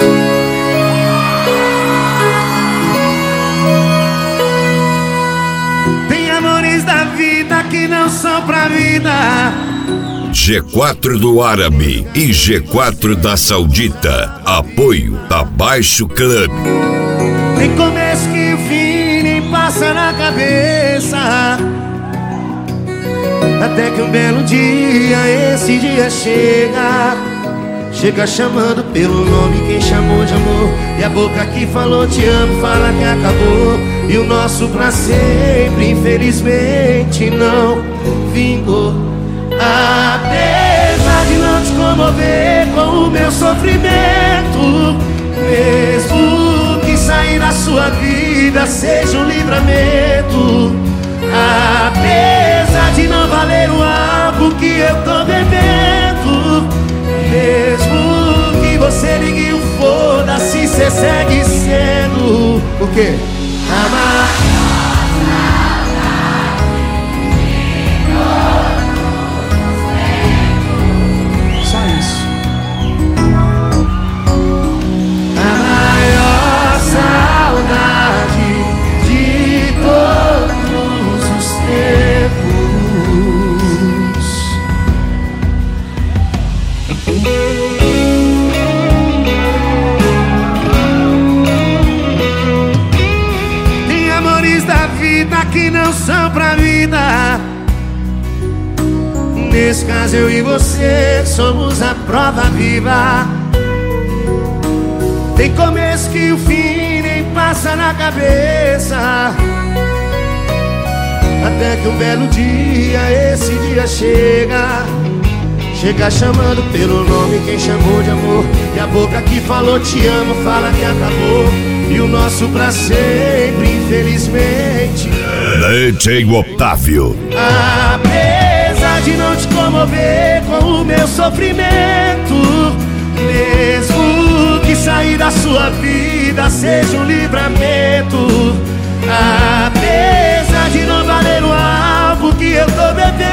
Tem amores da vida que não são pra vida. G4 do Árabe e G4 da Saudita. Apoio Abaixo Club. Tem começo que o fim nem passa na cabeça, até que um belo dia, esse dia chega. Chega chamando pelo nome quem chamou de amor, e a boca que falou te amo fala que acabou. E o nosso pra sempre, infelizmente, não vingou. Apesar de não te comover com o meu sofrimento, mesmo que sair da sua vida seja um livramento, apesar de não valer o álcool que eu tô bebendo, mesmo que você ligue o foda-se, cê segue sendo o quê? Amar. Tem amores da vida que não são pra vida. Nesse caso eu e você somos a prova viva. Tem começo que o fim nem passa na cabeça, até que um belo dia, esse dia chega. Chega chamando pelo nome quem chamou de amor, e a boca que falou te amo fala que acabou. E o nosso pra sempre, infelizmente, DJ Otávio. apesar de não te comover com o meu sofrimento, mesmo que sair da sua vida seja um livramento, apesar de não valer o álcool que eu tô bebendo,